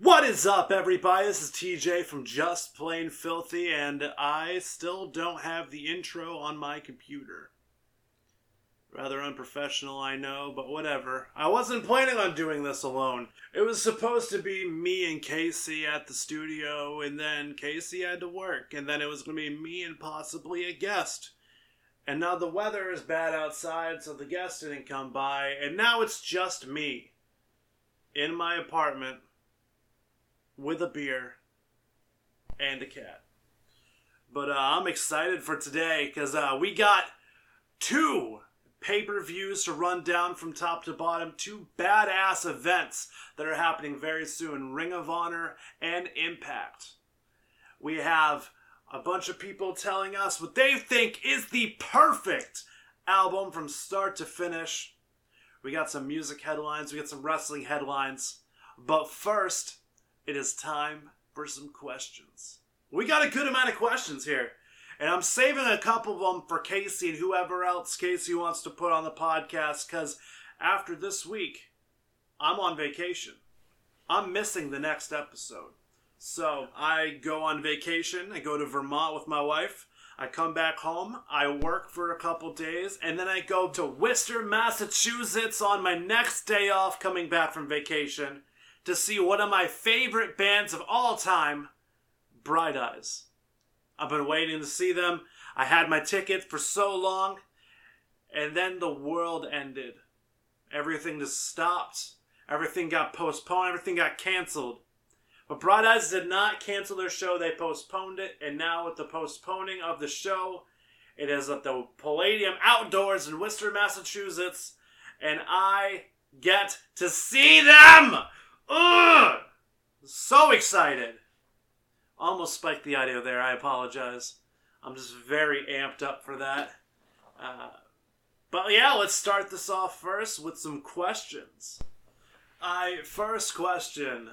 What is up, everybody? This is TJ from Just Plain Filthy, and I still don't have the intro on my computer. Rather unprofessional, I know, but whatever. I wasn't planning on doing this alone. It was supposed to be me and Casey at the studio, and then Casey had to work, and then it was going to be me and possibly a guest. And now the weather is bad outside, so the guest didn't come by, and now it's just me in my apartment with a beer and a cat. But I'm excited for today because we got two pay-per-views to run down from top to bottom. Two badass events that are happening very soon. Ring of Honor and Impact. We have a bunch of people telling us what they think is the perfect album from start to finish. We got some music headlines. We got some wrestling headlines. But first, it is time for some questions. We got a good amount of questions here. And I'm saving a couple of them for Casey and whoever else Casey wants to put on the podcast. Because after this week, I'm on vacation. I'm missing the next episode. So I go on vacation. I go to Vermont with my wife. I come back home. I work for a couple days. And then I go to Worcester, Massachusetts on my next day off coming back from vacation to see one of my favorite bands of all time, Bright Eyes. I've been waiting to see them. I had my ticket for so long, and then the world ended. Everything just stopped. Everything got postponed. Everything got canceled. But Bright Eyes did not cancel their show. They postponed it, and now with the postponing of the show, it is at the Palladium Outdoors in Worcester, Massachusetts, and I get to see them! Ugh! So excited. Almost spiked the audio there. I apologize. I'm just very amped up for that. But yeah, let's start this off first with some questions. First question.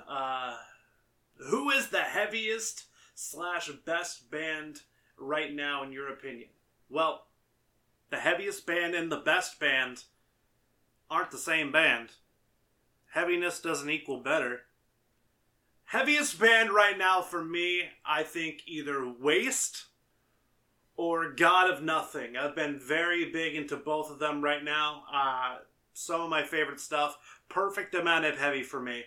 Who is the heaviest / best band right now in your opinion? Well, the heaviest band and the best band aren't the same band. Heaviness doesn't equal better. Heaviest band right now for me, I think either Waste or God of Nothing. I've been very big into both of them right now. Some of my favorite stuff. Perfect amount of heavy for me.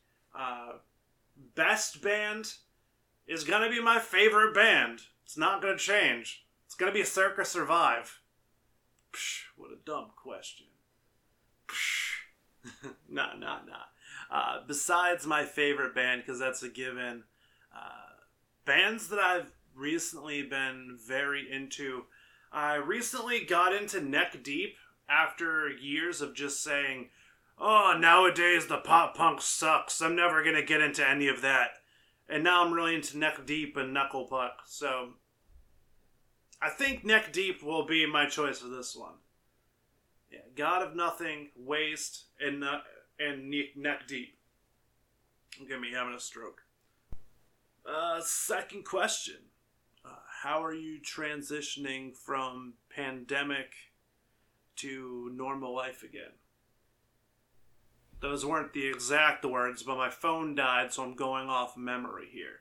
Best band is going to be my favorite band. It's not going to change. It's going to be Circa Survive. Psh, what a dumb question. Psh. Nah. Besides my favorite band, because that's a given, bands that I've recently been very into. I recently got into Neck Deep after years of just saying, oh, nowadays the pop punk sucks. I'm never going to get into any of that. And now I'm really into Neck Deep and Knuckle Puck. So I think Neck Deep will be my choice for this one. Yeah, God of Nothing, Waste, and Neck Deep. Don't get me having a stroke. Second question. How are you transitioning from pandemic to normal life again? Those weren't the exact words, but my phone died, so I'm going off memory here.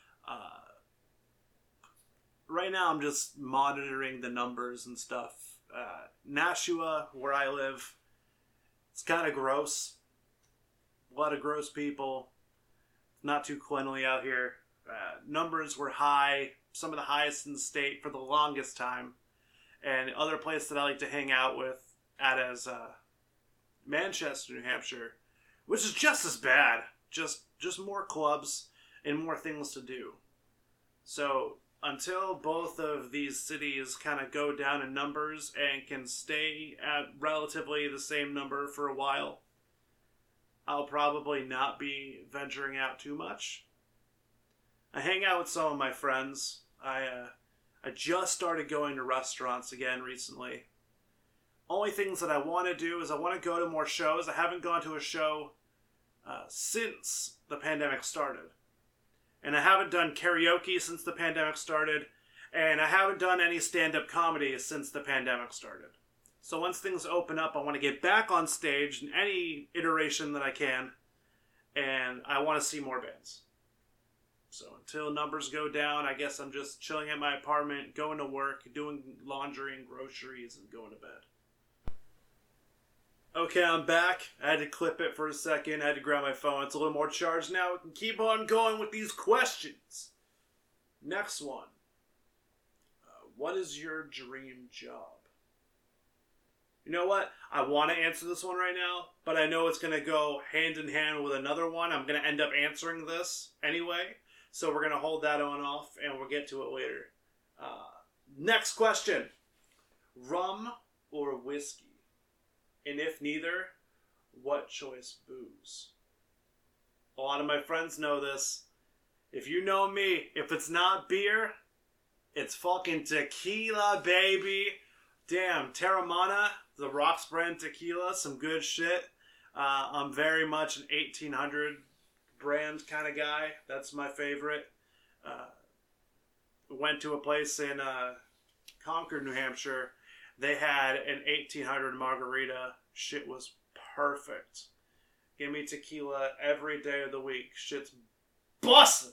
Right now I'm just monitoring the numbers and stuff. Nashua, where I live, it's kind of gross. A lot of gross people. Not too cleanly out here. Numbers were high, some of the highest in the state for the longest time. And other place that I like to hang out with is Manchester, New Hampshire, which is just as bad. Just more clubs and more things to do. So until both of these cities kind of go down in numbers and can stay at relatively the same number for a while, I'll probably not be venturing out too much. I hang out with some of my friends. I just started going to restaurants again recently. Only things that I want to do is I want to go to more shows. I haven't gone to a show since the pandemic started. And I haven't done karaoke since the pandemic started. And I haven't done any stand-up comedy since the pandemic started. So once things open up, I want to get back on stage in any iteration that I can. And I I want to see more bands. So until numbers go down, I guess I'm just chilling at my apartment, going to work, doing laundry and groceries, and going to bed. Okay, I'm back. I had to clip it for a second. I had to grab my phone. It's a little more charged now. We can keep on going with these questions. Next one. What is your dream job? You know what? I want to answer this one right now, but I know it's going to go hand in hand with another one. I'm going to end up answering this anyway. So we're going to hold that on off, and we'll get to it later. Next question. Rum or whiskey? And if neither, what choice booze? A lot of my friends know this. If you know me, if it's not beer, it's fucking tequila, baby. Damn, Terramana, the Rocks brand tequila, some good shit. I'm very much an 1800 brand kind of guy. That's my favorite. Went to a place in Concord, New Hampshire. They had an 1800 margarita. Shit was perfect. Give me tequila every day of the week. Shit's bussin'.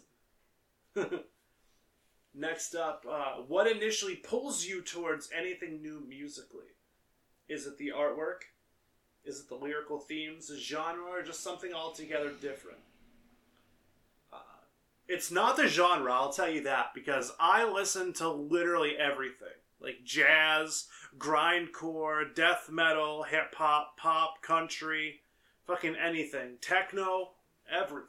Next up, what initially pulls you towards anything new musically? Is it the artwork? Is it the lyrical themes, the genre, or just something altogether different? It's not the genre, I'll tell you that, because I listen to literally everything. Like jazz, grindcore, death metal, hip-hop, pop, country, fucking anything. Techno, everything.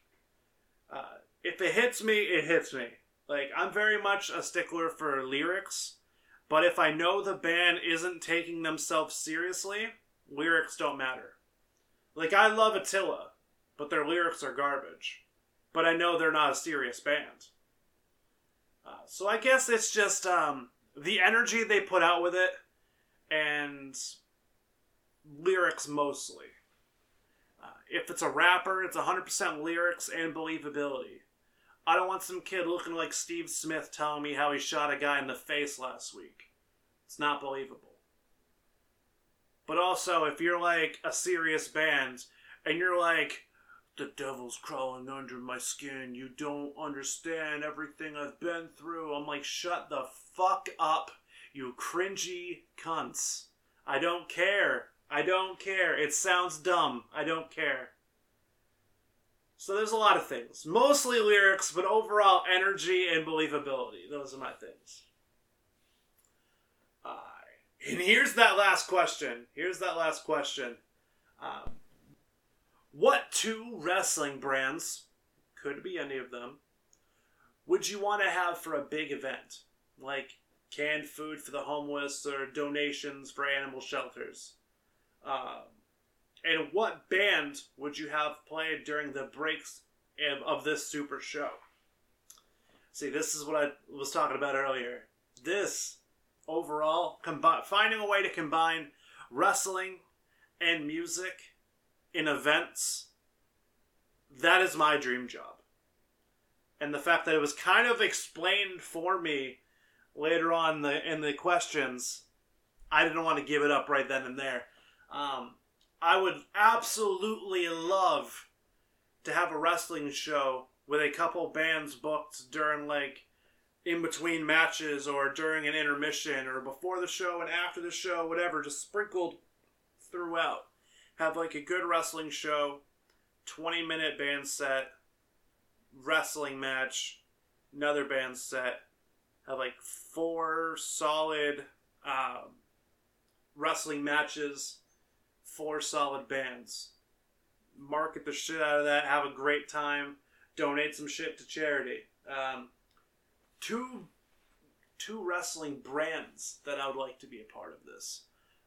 If it hits me, it hits me. Like, I'm very much a stickler for lyrics, but if I know the band isn't taking themselves seriously, lyrics don't matter. Like, I love Attila, but their lyrics are garbage. But I know they're not a serious band. So I guess it's just the energy they put out with it, and lyrics mostly. If it's a rapper, it's 100% lyrics and believability. I don't want some kid looking like Steve Smith telling me how he shot a guy in the face last week. It's not believable. But also, if you're like a serious band, and you're like, the devil's crawling under my skin, you don't understand everything I've been through, I'm like, shut the fuck up, you cringy cunts. I don't care. I don't care. It sounds dumb. I don't care. So there's a lot of things. Mostly lyrics, but overall energy and believability. Those are my things. And here's that last question. What two wrestling brands, could be any of them, would you want to have for a big event? Like canned food for the homeless or donations for animal shelters? And what band would you have played during the breaks of this super show? See, this is what I was talking about earlier. This, overall, finding a way to combine wrestling and music in events, that is my dream job. And the fact that it was kind of explained for me later on in the questions, I didn't want to give it up right then and there. I would absolutely love to have a wrestling show with a couple bands booked during, like, in between matches or during an intermission or before the show and after the show, whatever, just sprinkled throughout. Have, like, a good wrestling show, 20-minute band set, wrestling match, another band set, have, like, 4 solid wrestling matches, 4 solid bands. Market the shit out of that. Have a great time. Donate some shit to charity. Two wrestling brands that I would like to be a part of this.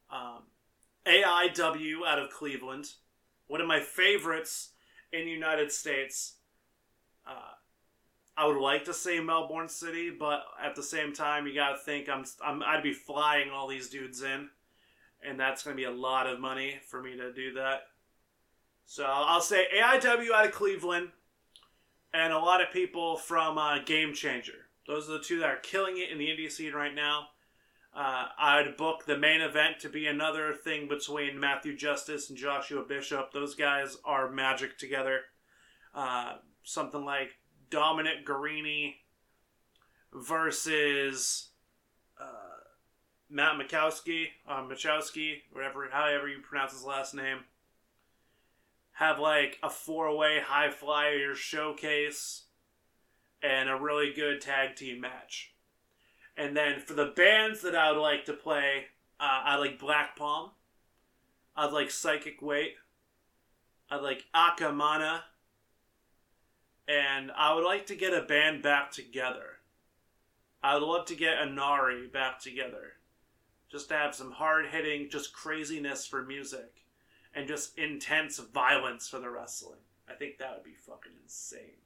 AIW out of Cleveland. One of my favorites in the United States. I would like to say Melbourne City, but at the same time, you gotta think I'd be flying all these dudes in. And that's going to be a lot of money for me to do that. So I'll say AIW out of Cleveland. And a lot of people from Game Changer. Those are the two that are killing it in the indie scene right now. I'd book the main event to be another thing between Matthew Justice and Joshua Bishop. Those guys are magic together. Something like Dominic Guarini versus Matt Machowski, however you pronounce his last name. Have like a 4-way high flyer showcase and a really good tag team match. And then for the bands that I would like to play, I like Black Palm. I'd like Psychic Weight. I'd like Akamana. And I would like to get a band back together. I would love to get Inari back together. Just to have some hard-hitting, just craziness for music. And just intense violence for the wrestling. I think that would be fucking insane.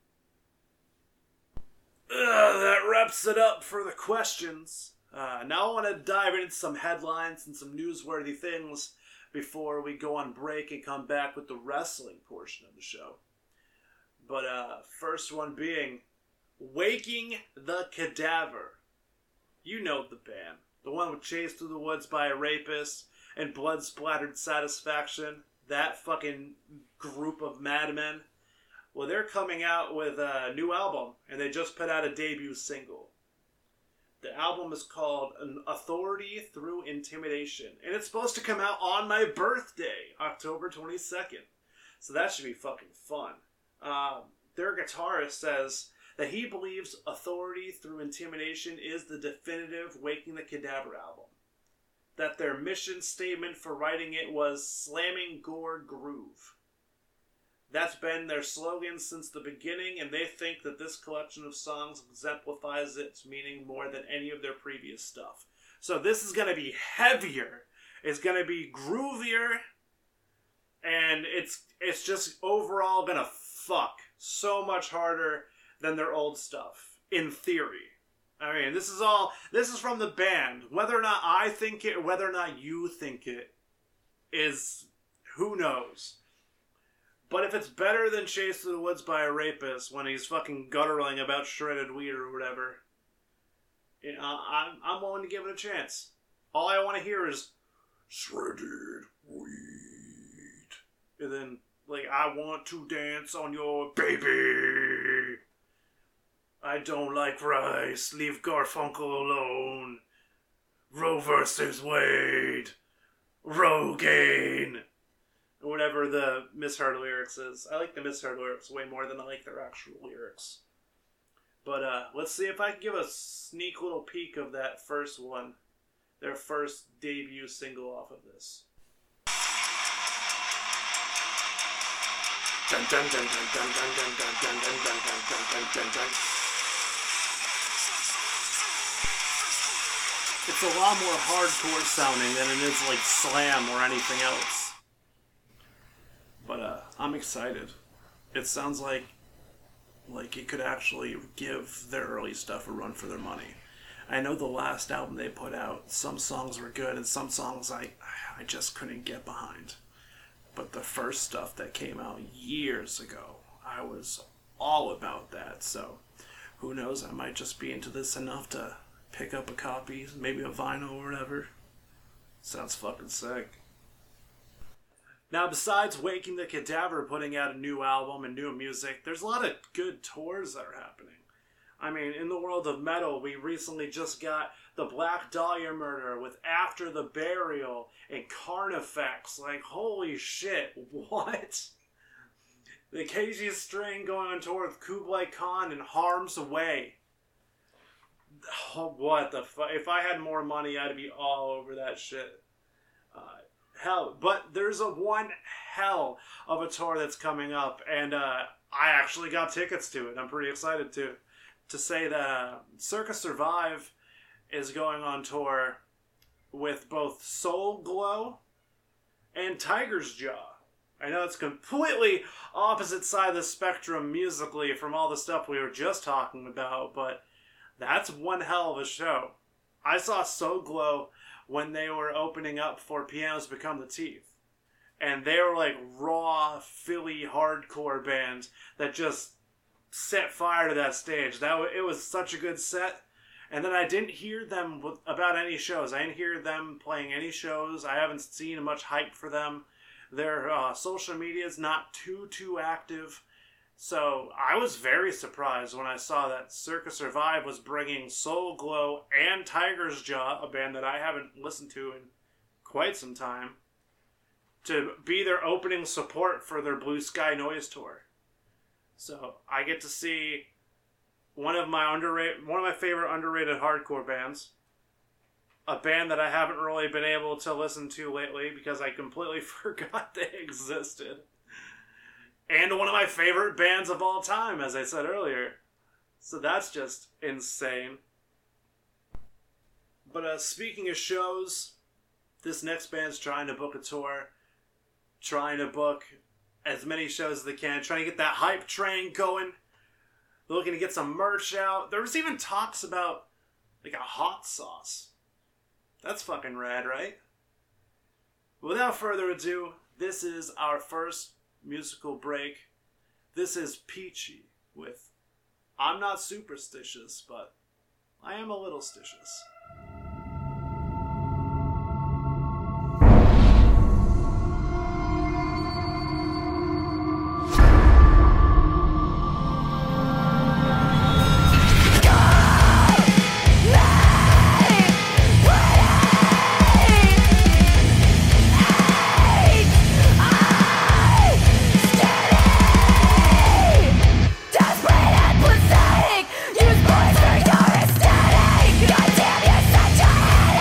That wraps it up for the questions. Now I want to dive into some headlines and some newsworthy things before we go on break and come back with the wrestling portion of the show. But first one being Waking the Cadaver. You know the band. The one with Chased Through the Woods by a Rapist and Blood-Splattered Satisfaction. That fucking group of madmen. Well, they're coming out with a new album, and they just put out a debut single. The album is called Authority Through Intimidation, and it's supposed to come out on my birthday, October 22nd. So that should be fucking fun. Their guitarist says that he believes Authority Through Intimidation is the definitive Waking the Cadaver album. That their mission statement for writing it was Slamming Gore Groove. That's been their slogan since the beginning, and they think that this collection of songs exemplifies its meaning more than any of their previous stuff. So this is going to be heavier. It's going to be groovier, and it's just overall going to fuck so much harder than their old stuff, in theory. I mean, this is from the band. Whether or not I think it, or whether or not you think it, is, who knows. But if it's better than Chased Through the Woods by a Rapist when he's fucking gutturing about shredded weed or whatever, you know, I'm willing to give it a chance. All I want to hear is shredded weed. And then, like, I want to dance on your baby. I don't like rice. Leave Garfunkel alone. Roe versus Wade. Rogaine. Whatever the misheard lyrics is. I like the misheard lyrics way more than I like their actual lyrics. But let's see if I can give a sneak little peek of that first one. Their first debut single off of this. Dun, dun, dun, dun, dun, dun, dun, dun, dun, dun, dun, dun, dun, dun, dun. It's a lot more hardcore sounding than it is like slam or anything else. But I'm excited. It sounds like it could actually give their early stuff a run for their money. I know the last album they put out, some songs were good and some songs I just couldn't get behind. But the first stuff that came out years ago, I was all about that. So who knows, I might just be into this enough to pick up a copy, maybe a vinyl or whatever. Sounds fucking sick. Now, besides Waking the Cadaver putting out a new album and new music, there's a lot of good tours that are happening. I mean, in the world of metal, we recently just got the Black Dahlia Murder with After the Burial and Carnifex. Like, holy shit, what? The KG String going on tour with Kublai Khan and Harm's Way. Oh, what the fuck? If I had more money, I'd be all over that shit. Hell, but there's one hell of a tour that's coming up, and I actually got tickets to it. I'm pretty excited to say that Circa Survive is going on tour with both Soul Glow and Tiger's Jaw. I know it's completely opposite side of the spectrum musically from all the stuff we were just talking about, but that's one hell of a show. I saw Soul Glow when they were opening up for Pianos Become the Teeth. And they were like raw, Philly hardcore bands that just set fire to that stage. It was such a good set. And then I didn't hear them about any shows. I didn't hear them playing any shows. I haven't seen much hype for them. Their social media is not too active. So I was very surprised when I saw that Circa Survive was bringing Soul Glow and Tiger's Jaw, a band that I haven't listened to in quite some time, to be their opening support for their Blue Sky Noise tour. So I get to see one of my favorite underrated hardcore bands, a band that I haven't really been able to listen to lately because I completely forgot they existed, and one of my favorite bands of all time, as I said earlier. So that's just insane. But speaking of shows, this next band's trying to book a tour, trying to book as many shows as they can, trying to get that hype train going. They're looking to get some merch out. There was even talks about like a hot sauce. That's fucking rad, right? Without further ado, this is our first musical break. This is Peachy with I'm Not Superstitious, but I Am a Little Stitious. Use boys for your aesthetic. Goddamn, you're such a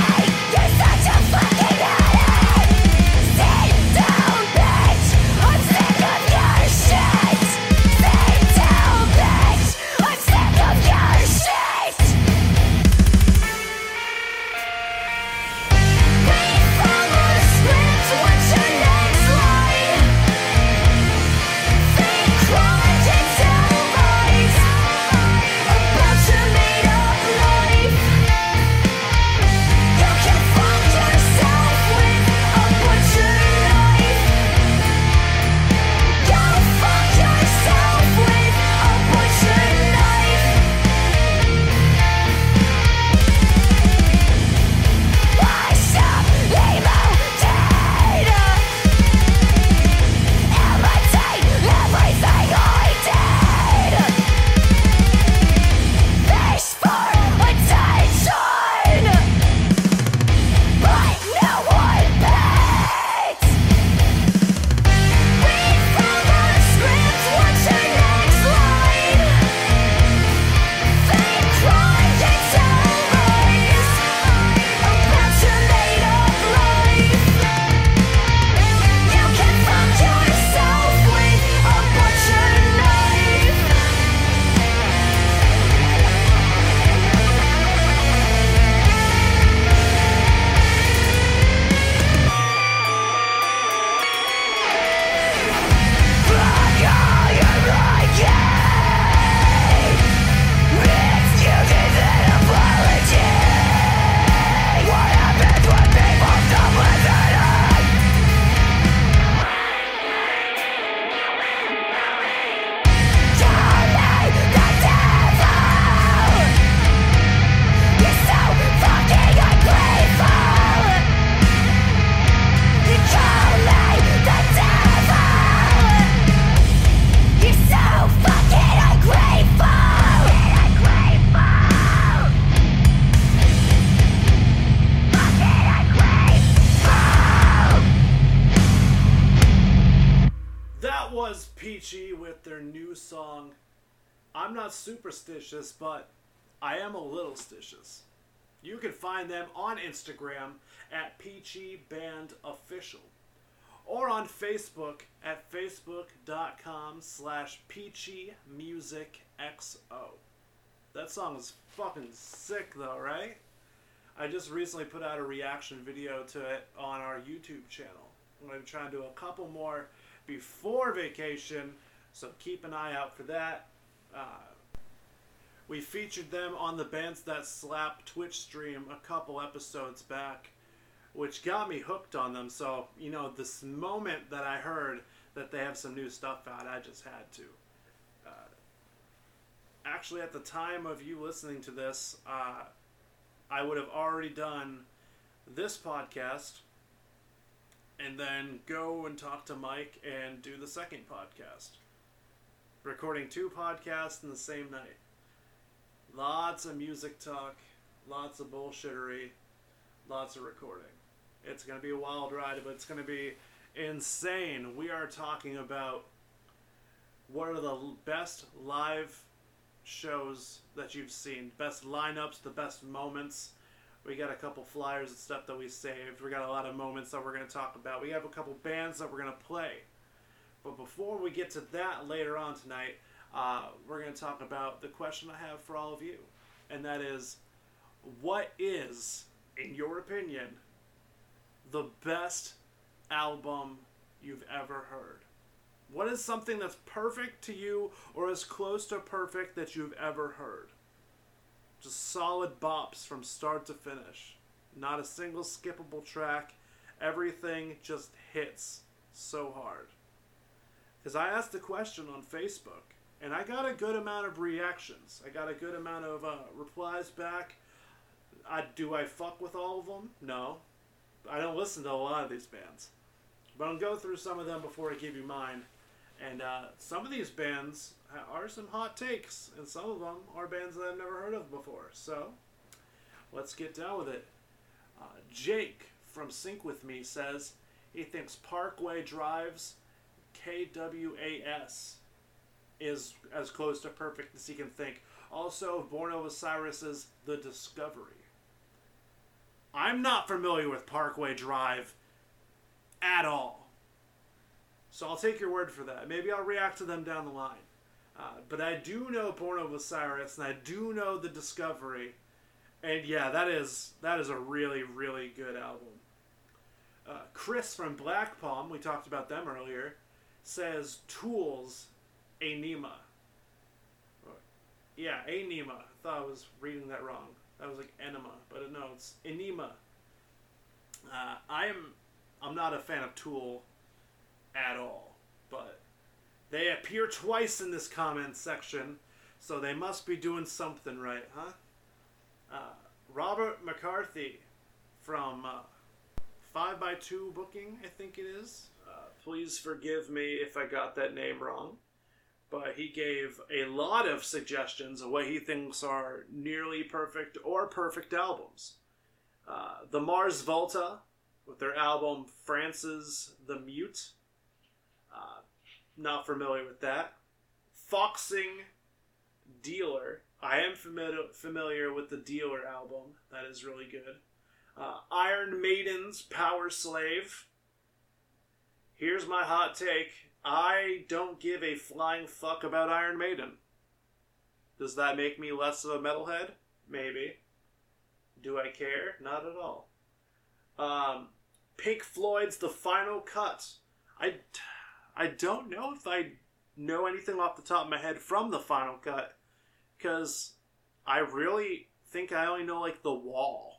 Peachy with their new song, I'm Not Superstitious, but I Am a Little Stitious. You can find them on Instagram at Peachy Band Official or on Facebook at facebook.com/PeachyMusicXO. That song is fucking sick though, right? I just recently put out a reaction video to it on our YouTube channel. I'm going to try and do a couple more before vacation, so keep an eye out for that. We featured them on the Bands That Slap Twitch stream a couple episodes back, which got me hooked on them. So, you know, this moment that I heard that they have some new stuff out, I just had to. Actually, at the time of you listening to this, I would have already done this podcast and then go and talk to Mike and do the second podcast. recording 2 podcasts in the same night. Lots of music talk, lots of bullshittery, lots of recording. It's going to be a wild ride, but it's going to be insane. We are talking about what are the best live shows that you've seen, best lineups, the best moments. We got a couple flyers and stuff that we saved. We got a lot of moments that we're going to talk about. We have a couple bands that we're going to play. But before we get to that later on tonight, we're going to talk about the question I have for all of you. And that is, what is, in your opinion, the best album you've ever heard? What is something that's perfect to you or as close to perfect that you've ever heard? Just solid bops from start to finish. Not a single skippable track. Everything just hits so hard. Because I asked the question on Facebook, and I got a good amount of reactions. I got a good amount of replies back. Do I fuck with all of them? No. I don't listen to a lot of these bands. But I'll go through some of them before I give you mine. And some of these bands are some hot takes, and some of them are bands that I've never heard of before. So, let's get down with it. Jake from Sync With Me says he thinks Parkway Drive's KWAS is as close to perfect as he can think. Also, Born of Osiris's The Discovery. I'm not familiar with Parkway Drive at all. So I'll take your word for that. Maybe I'll react to them down the line. But I do know Born of Osiris, and I do know The Discovery. And yeah, that is a really, really good album. Chris from Black Palm, we talked about them earlier, says Tool's Anima. Yeah, Anima. I thought I was reading that wrong. That was like enema, but no, it's Anima. I'm not a fan of Tool at all, but they appear twice in this comment section, so they must be doing something right, huh? Robert McCarthy from 5x2 Booking, I think it is. Please forgive me if I got that name wrong. But he gave a lot of suggestions of what he thinks are nearly perfect or perfect albums. The Mars Volta, with their album France's The Mute. Not familiar with that. Foxing Dealer. I am familiar with the Dealer album. That is really good. Iron Maiden's Power Slave. Here's my hot take. I don't give a flying fuck about Iron Maiden. Does that make me less of a metalhead? Maybe. Do I care? Not at all. Pink Floyd's The Final Cut. I don't know if I know anything off the top of my head from The Final Cut, because I really think I only know like The Wall.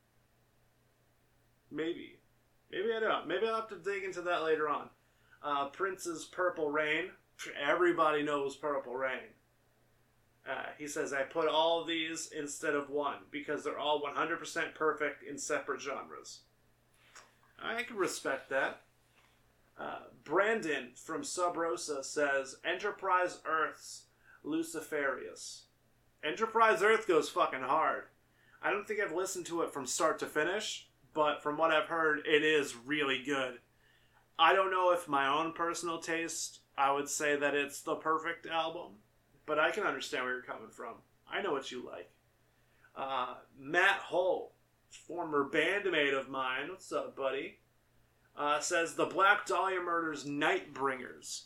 Maybe I don't. Maybe I'll have to dig into that later on. Prince's Purple Rain. Everybody knows Purple Rain. He says, I put all of these instead of one because they're all 100% perfect in separate genres. I can respect that. Brandon from Sub Rosa says, Enterprise Earth's Luciferius. Enterprise Earth goes fucking hard. I don't think I've listened to it from start to finish, but from what I've heard, it is really good. I don't know if my own personal taste, I would say that it's the perfect album, but I can understand where you're coming from. I know what you like. Matt Hull, former bandmate of mine, what's up, buddy? Says the Black Dahlia Murders Nightbringers.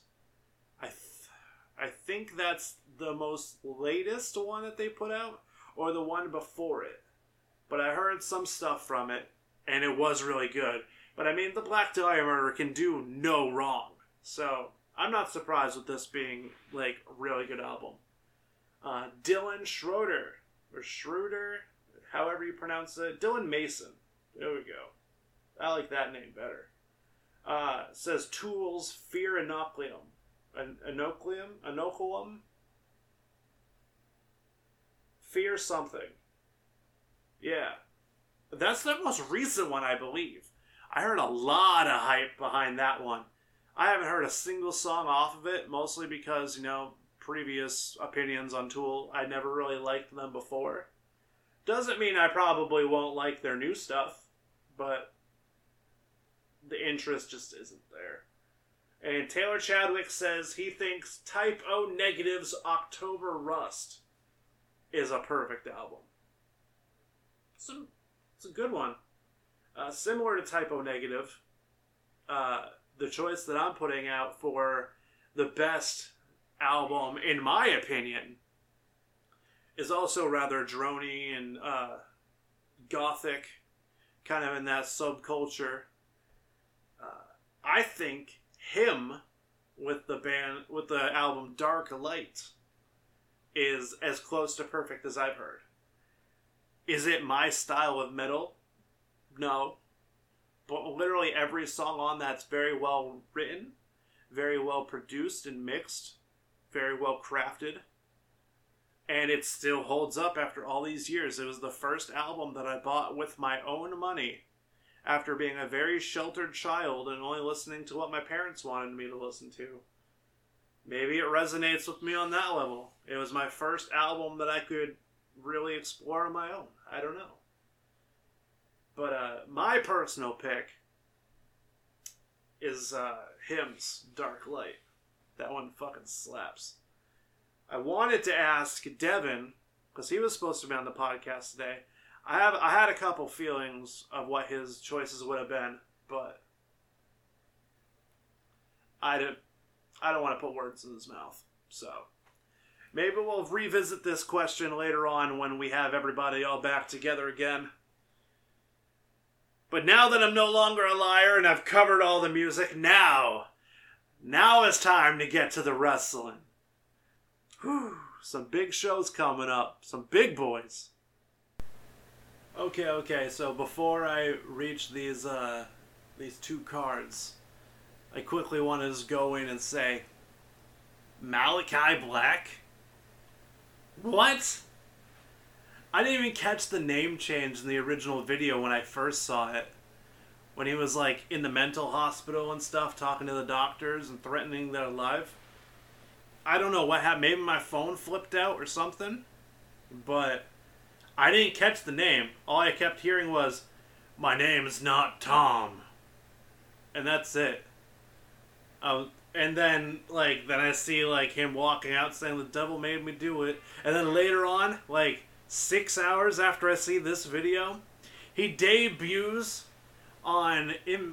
I think that's the most latest one that they put out, or the one before it. But I heard some stuff from it, and it was really good. But I mean, the Black Dahlia Murder can do no wrong. So, I'm not surprised with this being, like, a really good album. Dylan Schroeder, or Schroeder, however you pronounce it. Dylan Mason. There we go. I like that name better. Says Tool's Fear Inoculum. Inoculum? Fear something. Yeah. That's the most recent one, I believe. I heard a lot of hype behind that one. I haven't heard a single song off of it, mostly because, previous opinions on Tool. I never really liked them before. Doesn't mean I probably won't like their new stuff, but the interest just isn't there. And Taylor Chadwick says he thinks Type O Negative's October Rust is a perfect album. It's a good one. Similar to Type O Negative, the choice that I'm putting out for the best album, in my opinion, is also rather droney and gothic, kind of in that subculture. I think Him, with the album Dark Light, is as close to perfect as I've heard. Is it my style of metal? No. But literally every song on that's very well written, very well produced and mixed, very well crafted. And it still holds up after all these years. It was the first album that I bought with my own money after being a very sheltered child and only listening to what my parents wanted me to listen to. Maybe it resonates with me on that level. It was my first album that I could really explore on my own. I don't know. But my personal pick is Hymn's Dark Light. That one fucking slaps. I wanted to ask Devin, because he was supposed to be on the podcast today. I had a couple feelings of what his choices would have been, but I don't want to put words in his mouth. So maybe we'll revisit this question later on when we have everybody all back together again. But now that I'm no longer a liar and I've covered all the music, now it's time to get to the wrestling. Whew, some big shows coming up. Some big boys. Okay, so before I reach these two cards, I quickly want to just go in and say, Malachi Black? What? I didn't even catch the name change in the original video when I first saw it. When he was like in the mental hospital and stuff, talking to the doctors and threatening their life. I don't know what happened. Maybe my phone flipped out or something. But I didn't catch the name. All I kept hearing was, "My name's not Tom." And that's it. And then I see him walking out saying the devil made me do it. And then later on, 6 hours after I see this video, he debuts on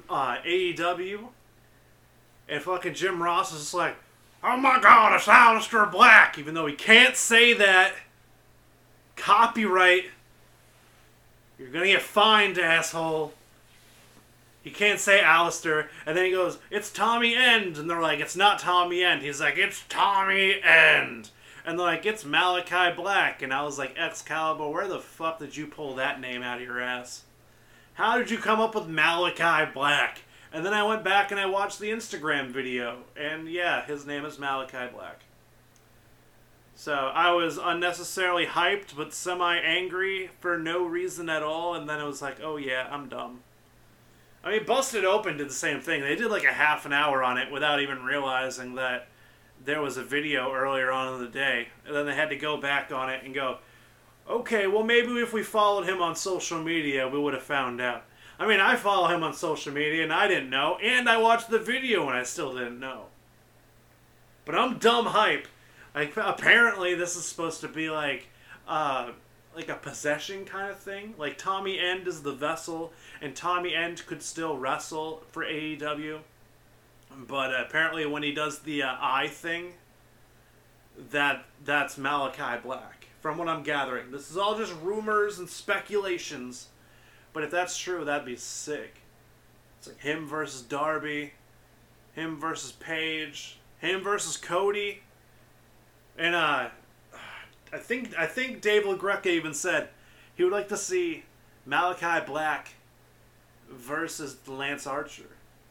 AEW, and fucking Jim Ross is just like, "Oh my god, it's Aleister Black," even though he can't say that. Copyright. You're gonna get fined, asshole. He can't say Aleister, and then he goes, "It's Tommy End," and they're like, "It's not Tommy End." He's like, "It's Tommy End." And they're like, "It's Malachi Black." And I was like, Excalibur, where the fuck did you pull that name out of your ass? How did you come up with Malachi Black? And then I went back and I watched the Instagram video. And yeah, his name is Malachi Black. So I was unnecessarily hyped, but semi-angry for no reason at all. And then it was like, oh yeah, I'm dumb. I mean, Busted Open did the same thing. They did like a half an hour on it without even realizing that there was a video earlier on in the day. And then they had to go back on it and go, okay, well maybe if we followed him on social media, we would have found out. I mean, I follow him on social media and I didn't know. And I watched the video and I still didn't know. But I'm dumb hype. Apparently this is supposed to be like a possession kind of thing. Like Tommy End is the vessel, and Tommy End could still wrestle for AEW. But apparently when he does the eye thing, that's Malachi Black. From what I'm gathering. This is all just rumors and speculations. But if that's true, that'd be sick. It's like him versus Darby, him versus Paige, him versus Cody. And I think Dave LaGreca even said he would like to see Malachi Black versus Lance Archer.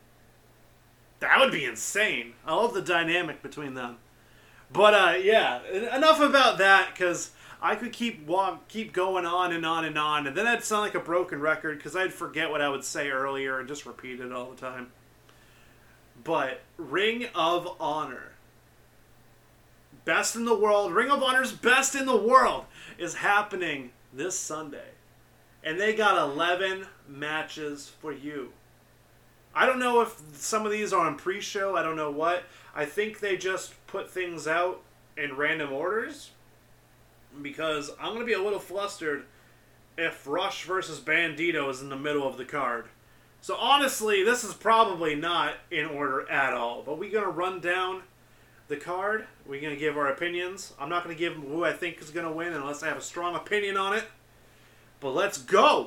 That would be insane. I love the dynamic between them. But yeah, enough about that, because I could keep going on and on and on, and then I'd sound like a broken record because I'd forget what I would say earlier and just repeat it all the time. But Ring of Honor. Best in the World, Ring of Honor's Best in the World is happening this Sunday. And they got 11 matches for you. I don't know if some of these are on pre-show. I don't know what. I think they just put things out in random orders. Because I'm going to be a little flustered if Rush versus Bandito is in the middle of the card. So honestly, this is probably not in order at all. But we're going to run down the card. We're going to give our opinions. I'm not going to give who I think is going to win unless I have a strong opinion on it. But let's go.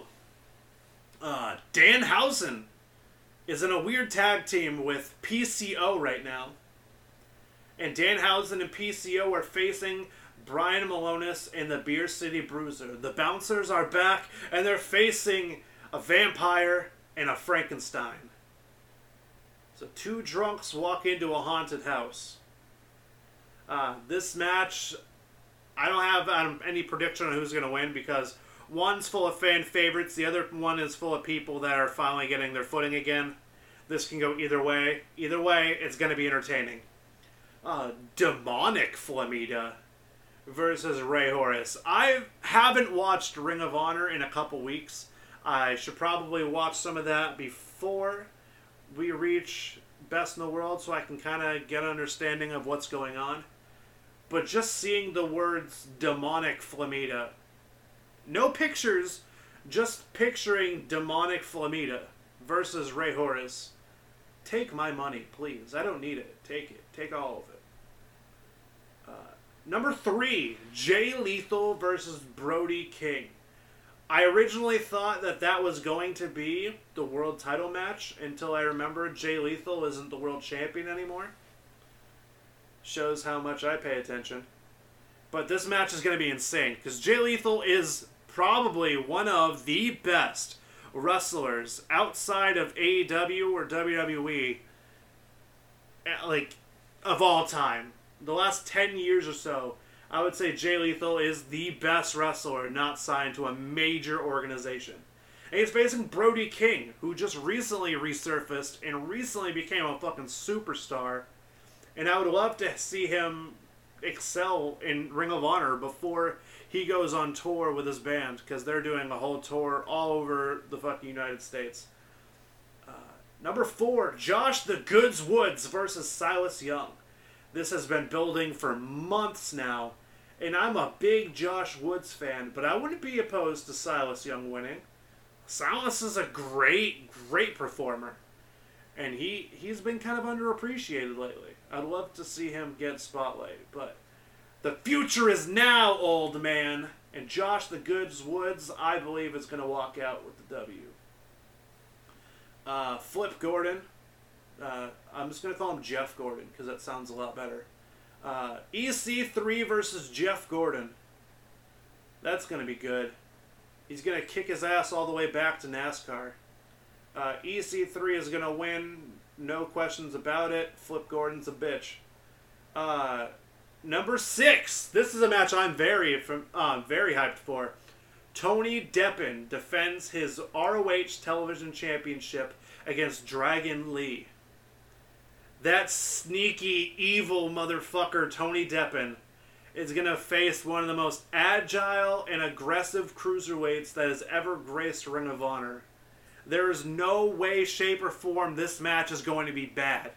Danhausen is in a weird tag team with PCO right now. And Danhausen and PCO are facing Brian Malonis and the Beer City Bruiser. The Bouncers are back, and they're facing a vampire and a Frankenstein. So two drunks walk into a haunted house. This match, I don't have any prediction on who's going to win because one's full of fan favorites. The other one is full of people that are finally getting their footing again. This can go either way. Either way, it's going to be entertaining. Demonic Flamita versus Ray Horace. I haven't watched Ring of Honor in a couple weeks. I should probably watch some of that before we reach Best in the World so I can kind of get an understanding of what's going on. But just seeing the words Demonic Flamita, no pictures, just picturing Demonic Flamita versus Ray Horace. Take my money, please. I don't need it. Take it. Take all of it. Number 3, Jay Lethal versus Brody King. I originally thought that was going to be the world title match until I remembered Jay Lethal isn't the world champion anymore. Shows how much I pay attention. But this match is going to be insane because Jay Lethal is probably one of the best wrestlers outside of AEW or WWE, like, of all time. The last 10 years or so, I would say Jay Lethal is the best wrestler not signed to a major organization. And he's facing Brody King, who just recently resurfaced and recently became a fucking superstar. And I would love to see him excel in Ring of Honor before he goes on tour with his band, because they're doing a whole tour all over the fucking United States. Number 4, Josh the Goods Woods versus Silas Young. This has been building for months now, and I'm a big Josh Woods fan, but I wouldn't be opposed to Silas Young winning. Silas is a great, great performer, and he's been kind of underappreciated lately. I'd love to see him get spotlight, but the future is now, old man, and Josh the Goods Woods, I believe, is going to walk out with the W. Flip Gordon. I'm just going to call him Jeff Gordon because that sounds a lot better. EC3 versus Jeff Gordon. That's going to be good. He's going to kick his ass all the way back to NASCAR. EC3 is going to win. No questions about it. Flip Gordon's a bitch. Number 6. This is a match I'm very hyped for. Tony Deppen defends his ROH Television Championship against Dragon Lee. That sneaky, evil motherfucker, Tony Deppen, is going to face one of the most agile and aggressive cruiserweights that has ever graced Ring of Honor. There is no way, shape, or form this match is going to be bad.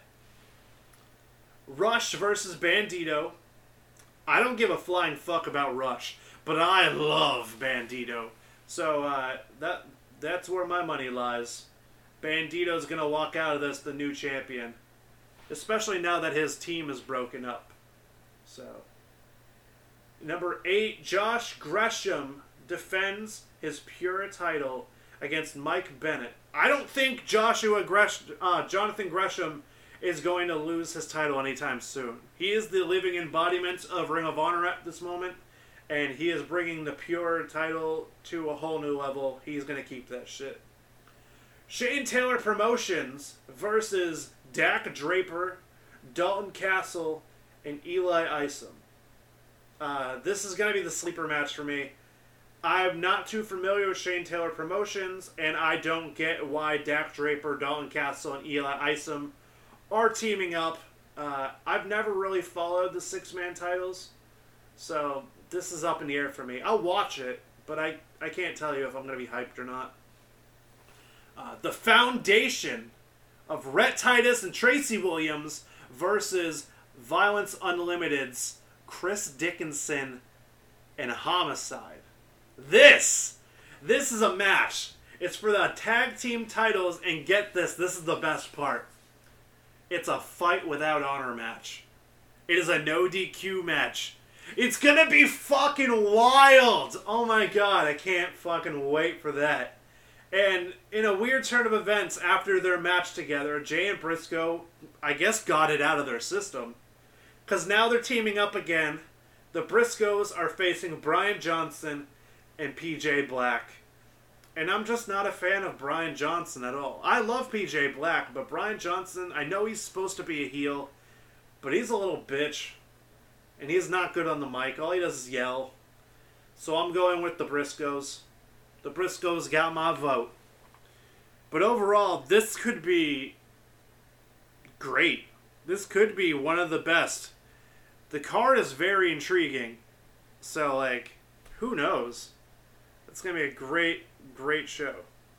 Rush versus Bandito. I don't give a flying fuck about Rush, but I love Bandito. So that's where my money lies. Bandito's going to walk out of this the new champion. Especially now that his team is broken up. So, number 8, Josh Gresham defends his Pure title against Mike Bennett. I don't think Jonathan Gresham is going to lose his title anytime soon. He is the living embodiment of Ring of Honor at this moment, and he is bringing the Pure title to a whole new level. He's going to keep that shit. Shane Taylor Promotions versus Dak Draper, Dalton Castle, and Eli Isom. This is going to be the sleeper match for me. I'm not too familiar with Shane Taylor Promotions, and I don't get why Dak Draper, Dalton Castle, and Eli Isom are teaming up. I've never really followed the 6-man titles, so this is up in the air for me. I'll watch it, but I can't tell you if I'm going to be hyped or not. The foundation of Rhett Titus and Tracy Williams versus Violence Unlimited's Chris Dickinson and Homicide. This is a match. It's for the tag team titles, and get this is the best part. It's a fight without honor match. It is a no DQ match. It's gonna be fucking wild! Oh my god, I can't fucking wait for that. And in a weird turn of events, after their match together, Jay and Briscoe, I guess, got it out of their system. Because now they're teaming up again. The Briscoes are facing Brian Johnson and PJ Black. And I'm just not a fan of Brian Johnson at all. I love PJ Black, but Brian Johnson, I know he's supposed to be a heel, but he's a little bitch. And he's not good on the mic. All he does is yell. So I'm going with the Briscoes. The Briscoes got my vote. But overall, this could be great. This could be one of the best. The card is very intriguing. So, like, who knows? It's going to be a great, great show.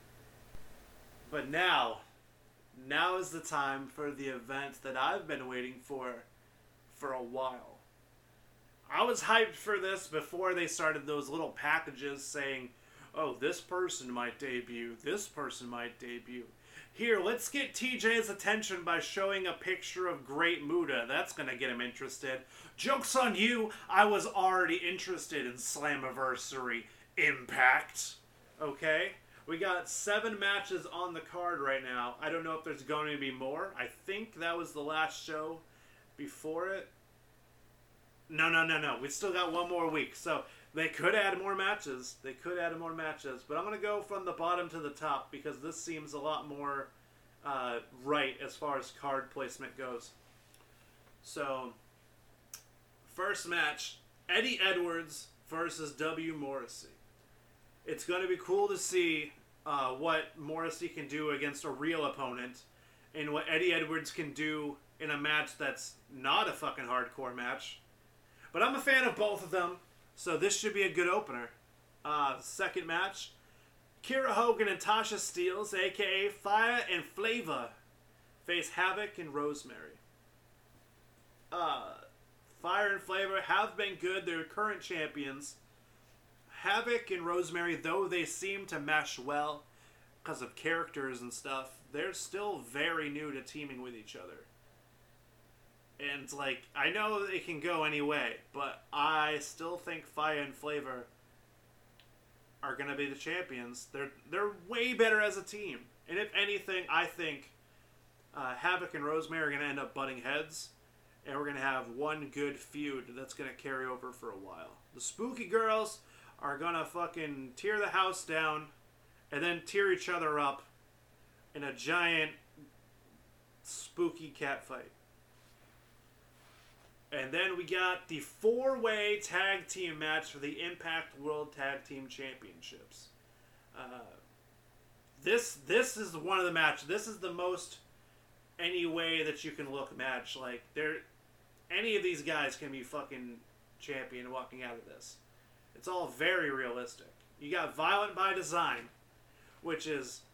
But now is the time for the event that I've been waiting for a while. I was hyped for this before they started those little packages saying, oh, this person might debut, this person might debut. Here, let's get TJ's attention by showing a picture of Great Muta. That's going to get him interested. Joke's on you, I was already interested in Slammiversary Impact. Okay? We got 7 matches on the card right now. I don't know if there's going to be more. I think that was the last show before it. No. We still got one more week. So they could add more matches. But I'm going to go from the bottom to the top because this seems a lot more right as far as card placement goes. So, first match, Eddie Edwards versus W. Morrissey. It's going to be cool to see what Morrissey can do against a real opponent and what Eddie Edwards can do in a match that's not a fucking hardcore match. But I'm a fan of both of them, so this should be a good opener. Second match, Kira Hogan and Tasha Steelz, a.k.a. Fire and Flavor, face Havoc and Rosemary. Fire and Flavor have been good. They're current champions. Havoc and Rosemary, though they seem to mesh well because of characters and stuff, they're still very new to teaming with each other. And, like, I know it can go any way, but I still think Fire and Flavor are going to be the champions. They're way better as a team. And if anything, I think Havoc and Rosemary are going to end up butting heads, and we're going to have one good feud that's going to carry over for a while. The Spooky Girls are going to fucking tear the house down and then tear each other up in a giant spooky cat fight. And then we got the 4-way tag team match for the Impact World Tag Team Championships. This is one of the matches. This is the most any way that you can look match. Like, any of these guys can be fucking champion walking out of this. It's all very realistic. You got Violent by Design, which is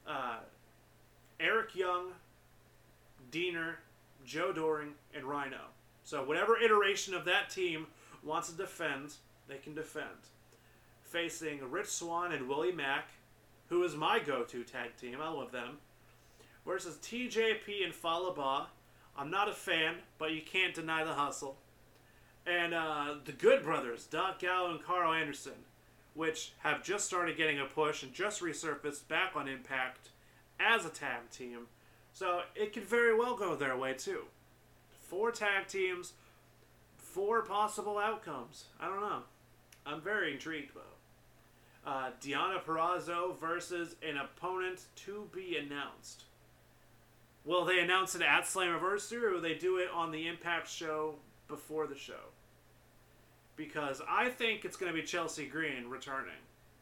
Eric Young, Diener, Joe Doring, and Rhino. So whatever iteration of that team wants to defend, they can defend. Facing Rich Swann and Willie Mack, who is my go-to tag team. I love them. Versus TJP and Fallah Bahh. I'm not a fan, but you can't deny the hustle. And the Good Brothers, Doc Gallows and Carl Anderson, which have just started getting a push and just resurfaced back on Impact as a tag team. So it could very well go their way too. 4 tag teams, 4 possible outcomes. I don't know. I'm very intrigued though. Deonna Purrazzo versus an opponent to be announced. Will they announce it at Slammiversary, or will they do it on the Impact show before the show? Because I think it's going to be Chelsea Green returning.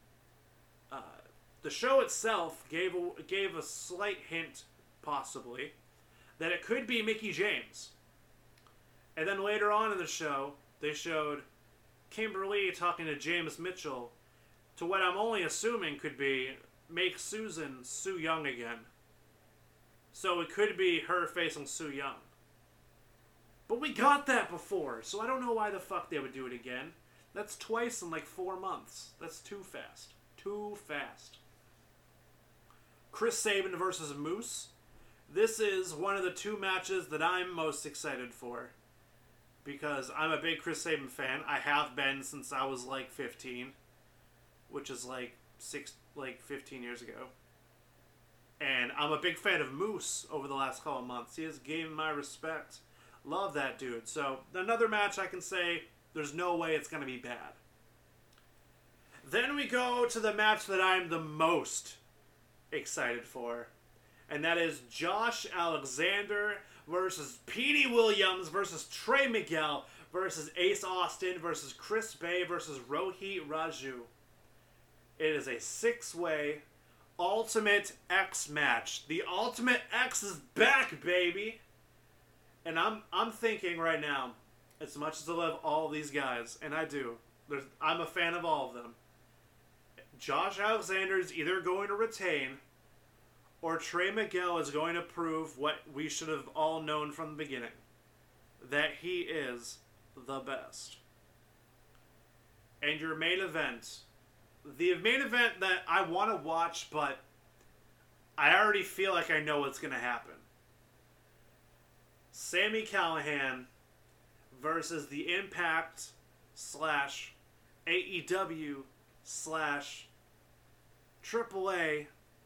The show itself gave a slight hint, possibly, that it could be Mickie James. And then later on in the show, they showed Kimberly talking to James Mitchell to what I'm only assuming could be make Susan Su Yung again. So it could be her facing Su Yung. But we got that before, so I don't know why the fuck they would do it again. That's twice in like 4 months. That's too fast. Too fast. Chris Sabin versus Moose. This is one of the 2 matches that I'm most excited for. Because I'm a big Chris Sabin fan. I have been since I was like 15. Which is like 15 years ago. And I'm a big fan of Moose over the last couple of months. He has gained my respect. Love that dude. So, another match I can say there's no way it's going to be bad. Then we go to the match that I'm the most excited for. And that is Josh Alexander versus Petey Williams versus Trey Miguel versus Ace Austin versus Chris Bay versus Rohit Raju. It is a 6-way Ultimate X match. The Ultimate X is back, baby! And I'm thinking right now, as much as I love all these guys, and I do, I'm a fan of all of them, Josh Alexander is either going to retain, or Trey Miguel is going to prove what we should have all known from the beginning, that he is the best. And your main event, the main event that I want to watch, but I already feel like I know what's going to happen. Sami Callihan versus the Impact / AEW / AAA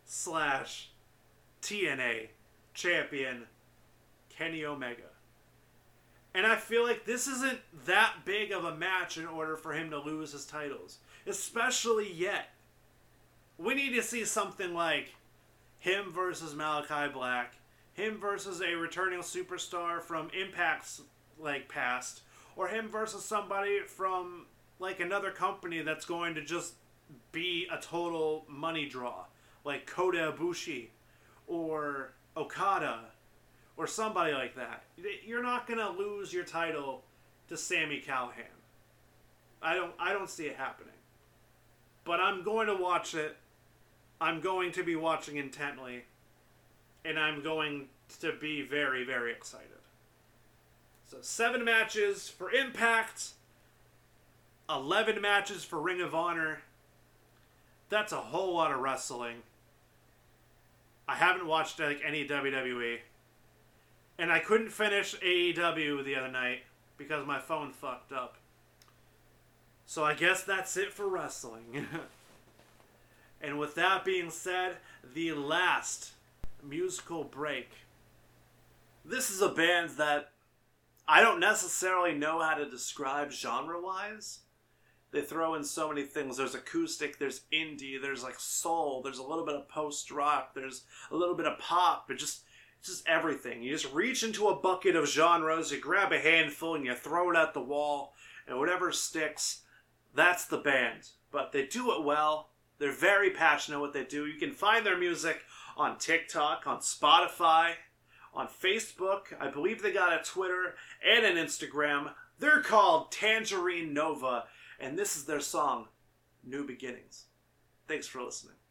/ TNA champion Kenny Omega. And I feel like this isn't that big of a match in order for him to lose his titles. Especially yet. We need to see something like him versus Malachi Black, him versus a returning superstar from Impact's past, or him versus somebody from another company that's going to just be a total money draw, like Kota Ibushi or Okada or somebody like that. You're not gonna lose your title to Sami Callihan. I don't see it happening. But I'm going to watch it. I'm going to be watching intently. And I'm going to be very, very excited. So 7 matches for Impact. 11 matches for Ring of Honor. That's a whole lot of wrestling. I haven't watched any WWE. And I couldn't finish AEW the other night because my phone fucked up. So I guess that's it for wrestling. And with that being said, the last musical break. This is a band that I don't necessarily know how to describe genre-wise. They throw in so many things. There's acoustic, there's indie, there's soul, there's a little bit of post-rock, there's a little bit of pop, but it's just everything. You just reach into a bucket of genres, you grab a handful and you throw it at the wall, and whatever sticks, that's the band. But they do it well. They're very passionate what they do. You can find their music on TikTok, on Spotify, on Facebook. I believe they got a Twitter and an Instagram. They're called Tangerine Nova, and this is their song, New Beginnings. Thanks for listening.